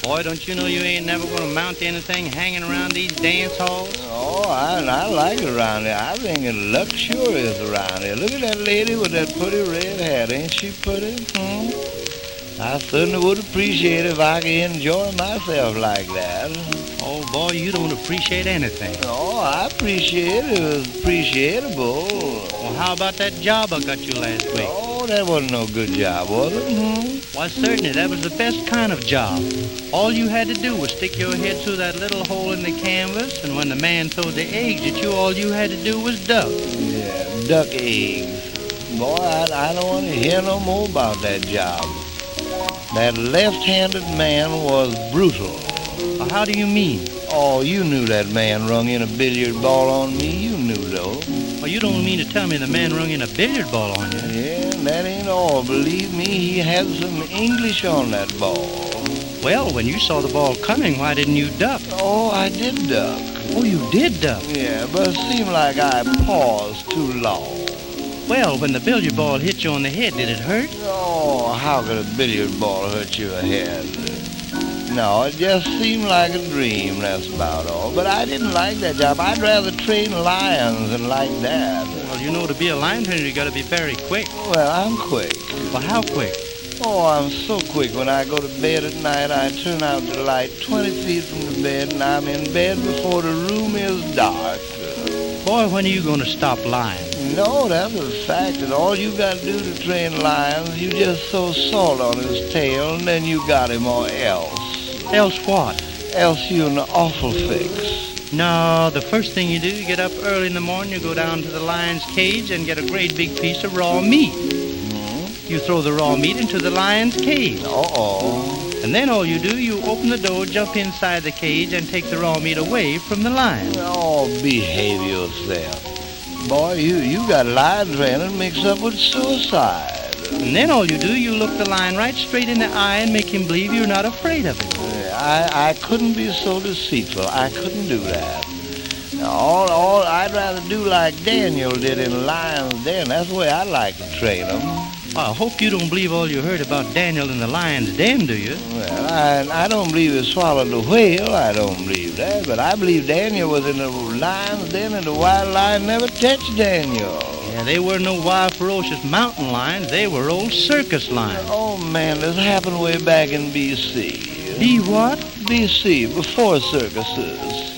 Boy, don't you know you ain't never gonna mount anything hanging around these dance halls? Oh, I like it around here. I think it's luxurious around here. Look at that lady with that pretty red hat. Ain't she pretty? I certainly would appreciate it if I could enjoy myself like that. Oh, boy, you don't appreciate anything. Oh, I appreciate it. It was appreciable. Well, how about that job I got you last week? Oh, that wasn't no good job, was it? Why, certainly, that was the best kind of job. All you had to do was stick your head through that little hole in the canvas, and when the man throwed the eggs at you, all you had to do was duck. Yeah, duck eggs. Boy, I don't want to hear no more about that job. That left-handed man was brutal. Well, how do you mean? Oh, you knew that man rung in a billiard ball on me. You knew, though. Well, you don't mean to tell me the man rung in a billiard ball on you? Yeah, that ain't all. Believe me, he had some English on that ball. Well, when you saw the ball coming, why didn't you duck? Oh, I did duck. Oh, you did duck? Yeah, but it seemed like I paused too long. Well, when the billiard ball hit you on the head, did it hurt? Oh, how could a billiard ball hurt your head? No, it just seemed like a dream, that's about all. But I didn't like that job. I'd rather train lions than like that. Well, you know, to be a lion trainer, you gotta be very quick. Well, I'm quick. Well, how quick? Oh, I'm so quick. When I go to bed at night, I turn out the light 20 feet from the bed, and I'm in bed before the room is dark. Boy, when are you gonna stop lying? No, that's a fact. And all you got to do to train lions, you just throw salt on his tail, and then you got him, or else. Else what? Else you in an awful fix. No, the first thing you do, you get up early in the morning, you go down to the lion's cage and get a great big piece of raw meat. You throw the raw meat into the lion's cage. Uh-oh. And then all you do, you open the door, jump inside the cage, and take the raw meat away from the lion. Oh, behave yourself. Boy, you got lion training mixed up with suicide. And then all you do, you look the lion right straight in the eye and make him believe you're not afraid of him. I couldn't be so deceitful. I couldn't do that. All I'd rather do like Daniel did in Lion's Den. That's the way I like to train him. Well, I hope you don't believe all you heard about Daniel in the lion's den, do you? Well, I don't believe he swallowed the whale. I don't believe that. But I believe Daniel was in the lion's den and the wild lion never touched Daniel. Yeah, they were no wild, ferocious mountain lions. They were old circus lions. Oh, man, this happened way back in B.C. B what? B.C., before circuses.